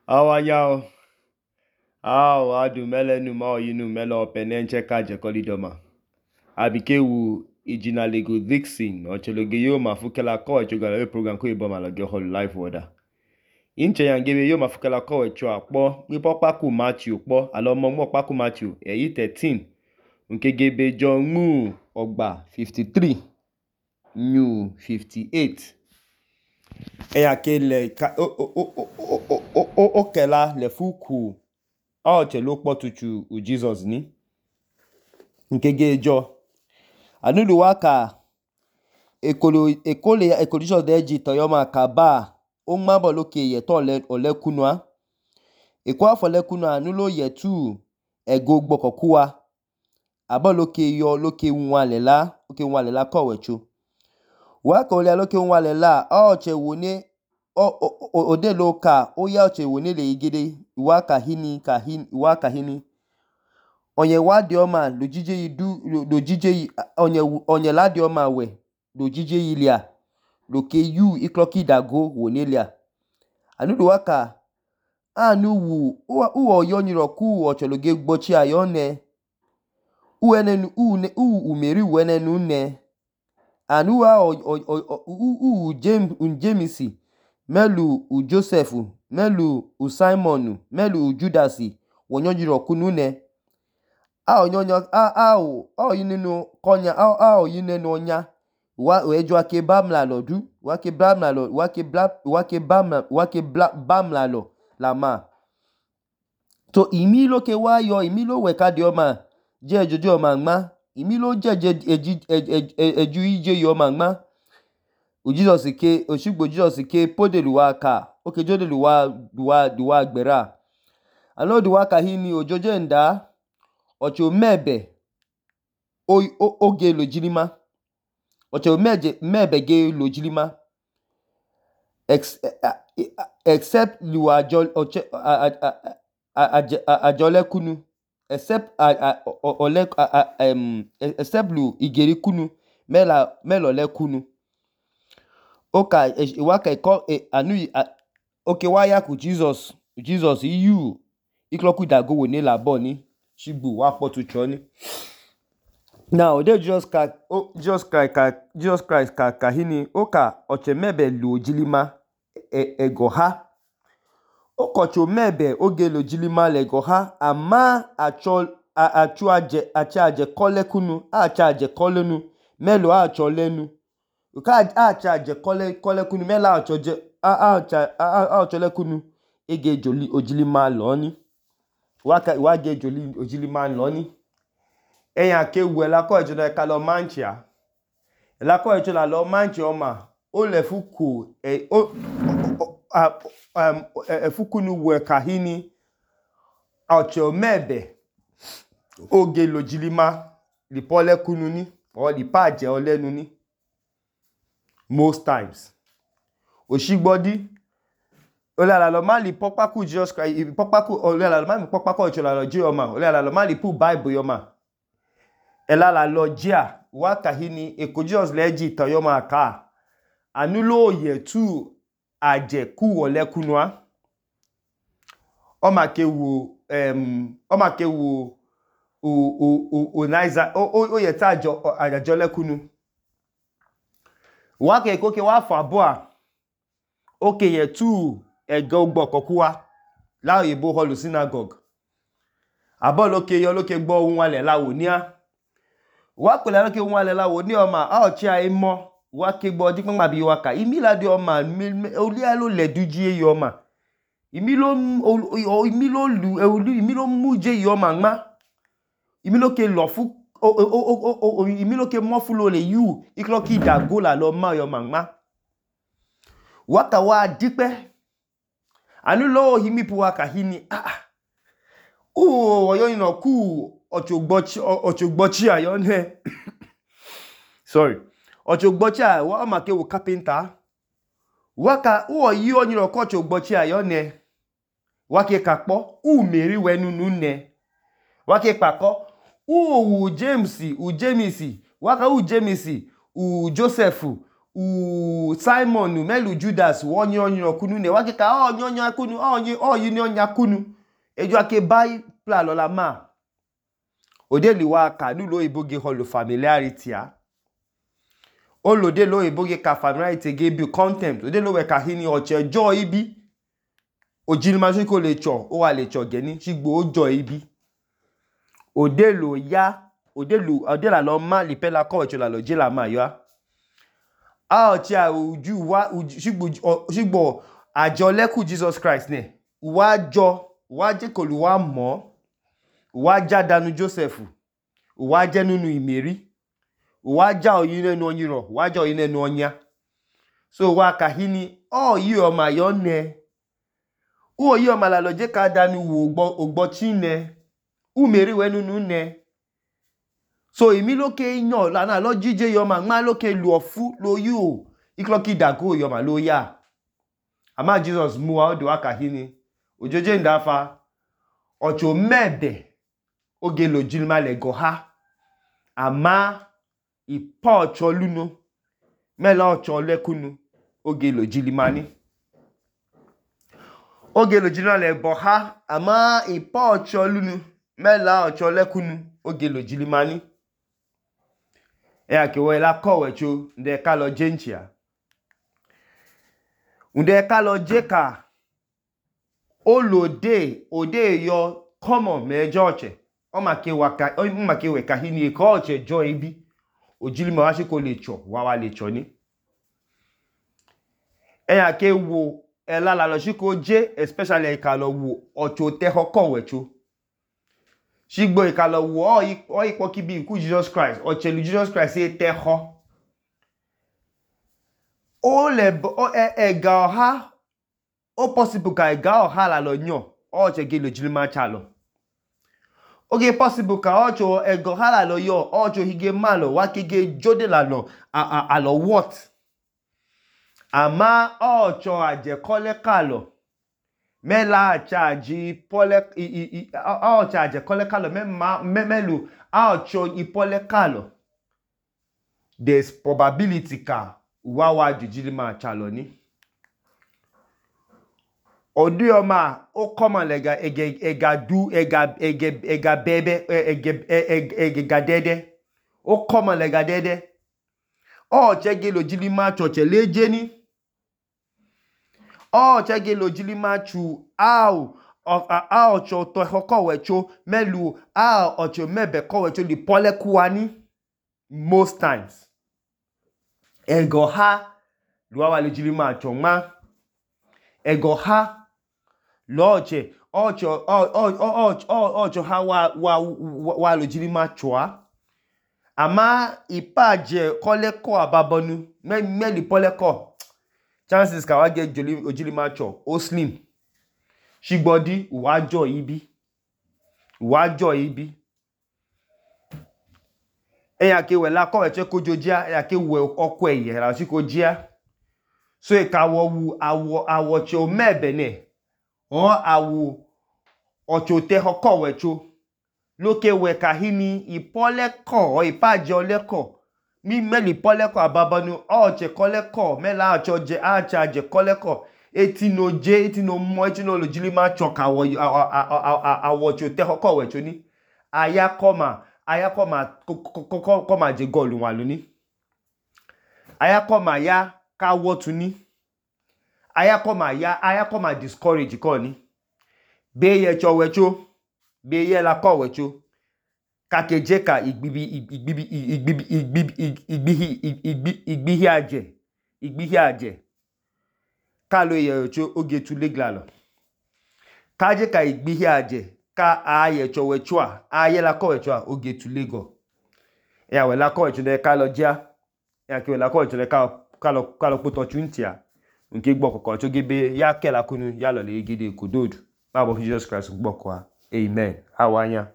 Awanyao, adu mele nu ma oyinu mele openenche ka jekolidoma. Abikewu ijina lego Dixon ochologe yo mafukela ko echogala program ko iboma la ge hol live order. Inche yangebe yo mafukela ko echo akpo ni popaku Matthew po alomo mo paku Matthew eyi 13 nke gebe John mu ogba 53 new 58. Eya kele ka o kela le fuku o chelo kpotuchu u Jesus ni nkege ejo anulu waka ekoliso deji toyoma kaba o mabo loke ye to olekunwa ekwa afo lekunwa anulo yetu ego gbokokuwa abo loke yo loke nwalela kowechu waka ole loke nwalela o chewo ni ode loka o ya chewo ni le igide waka hini onye wadioma lojije yidu lojije onye ladioma we lojije yilia loke yu ikloki dago wonelia anudu waka anu wu uwo yonyiro ku ochologe gbochi ayone uenenu umeri wenenu ne anuwa Jamesi melu u Joseph melu u Simon melu u Judasi wonyonyiro kunu ne yinenu konya yinenu onya wa ejo ake bamla lodu wake bamla lo lama to imilo ke wayo imilo weka di oma je ejojo oma ngma imilo je eju ije yo oma ngma o Jesus ke podelu ka oke jodelu duwa gbera alo duwa ka hini ojoje nda ocho mebe oge lojilima ocho mebe ge lojilima except lu ajole kunu except lu igeri kunu melo le kunu oka waka anu oke waya ku Jesus yu ikloku dago woni labo ni shigbu wa potucho ni now de Jesus Christ ka hini oka oche mebe lu ojilima egoha okocho mebe oge lu ojilima legoha ama ache kole kunu ache kolenu melo acho lenu uka ache kole kunu melo acho le kunu ege joli ojilima loni wa ge joli ojilima loni eyan ke wu elako ejo na ka lo manchia elako ejo la lo manchia oma o le fuku fuku nu we kahini ocho mebe oge lojilima lipole kunu ni or lipaje olenu ni most times oshigbodi ole ala lo ma li popaku Jesus Christ popaku ole ala lo ma mi popaku ocho la lo je oma ole ala lo ma li pu Bible yoma elala lojia waka hini ekojos leji toyoma ka anulo yetu aje ku wole kunwa o ma ke wo onaiza o yeta ajo le kunu waka ekoke wa fabo oke yetu ego gbokokuwa la oyibo holu synagogue abo loke gbo ohun ale lawo nia wa pele loke ohun ale lawo ni oma a ochi aimo wa ke gbo di pon bi waka imila di oma oli alo le duji yoma imilo muje yoma ngma imilo ke lofu imilo ke mofulo le yu ikloki dago la lo ma yoma ngma waka wa dipe anu lo himipu waka hini oyo ino ku ochogbochi ayone sorry ochogbochi wa ma ke wo carpenter waka yi oniro ko ochogbochi ayone wake kapo meri wenu ne wake pako Jamesi waka Jamesi Joseph Simon melu Judas onyo kunu ne wake ka onyo kunu onyi ni onya kunu ejo ake bai pla lola ma odeli wa ka nulo iboge holo familiarity a olode lo iboge ka familiarity ge bi contempt odelo we ka hini oche jo ibi ojilima se ko le cho o wa le cho geni sigbo ojo ibi odelo ya odela lo ma lipela ko echo la lo je la ma yo oche a uju wa sigbo ajo leku Jesus Christ ne wa je ko lu wa mo wa ja danu Joseph wa je nunu imeri wa ja oyin nenu onyiro wa ja oyin nenu onya so wa ka hini yi o ma yo ne yi o ma la lo je ka danu wo ogbo chine umeri we nunu ne so imi loke yan la na lo jije yo ma nma loke lu ofu lo yu ikloki dago yo ma lo ya ama Jesus mu wa do aka hini ojoje ndafa ocho mebe oge lo jilma le go ha ama ipa ocho luno mela ocho lekunu oge lo jilimani oge lo jilma le bo ha ama ipa ocho lunu mela ocho lekunu oge lo jilimani ake we la kowe cho nde ka lo jenchia nde ka lo jeka ode yo common me joche o ma ke we ka hini ko oche jo ibi ojilima wa se ko le cho wa le cho ni ake wo ela la lo si ko je especially ka lo wo ocho te ho kowe cho sigbo ka lo wo o ipo ki bi ku Jesus Christ oche lu Jesus Christ e te ho o le ga ha o possible ka ga ha la lo nyo oche ge lo jilima chalo oge possible ka ocho ego ha la lo yo ocho hige malo wa kige jode la no alo what ama ocho aje kole kalo mela charge pole ocho aje kole kalo melu ocho ipole kalo there's probability ka wa jujilima chalo ni odi oma o common lega dede o common lega dede o chege lo jilima choche leje ni o chege lo jilima chu au cho to hokowe cho melu ocho mebe kowe cho li pole kuani most times ego ha luwa lo jilima choma ego ha loche ocho ha wa lo jilima chwa ama ipaje koleko ababonu meli poleko chances ka wa get ojilima cho o slim shigbodi wajo ibi eya ke we la ko eche ko jojia eya ke we oko eye la si ko jia so e ka wo awo cho mebe ne o awu ocho te hoko wecho loke we ka hini ipoleko o ipaje oleko mi meli poleko ababanu oche koleko mela acho je acha koleko etino mo etino lo jilima choka awo cho te hoko wecho ni aya koma je golu wa loni aya koma ya ka wotu ni aya koma discourage ko ni be ye cho wecho be ye la ko wecho ka keje ka igbihi aje ka lo ye wecho oge tu leglalo ka je ka igbihi aje ka aye cho wecho aye la ko wecho oge tu lego ya we la ko wecho de ka lo ja ya ke we la ko wecho de ka lo poto chuntia nke gbo kokko to gebe ya kela kunu ya lo le gide kododu babo Jesus Christ gbo kwa amen awanya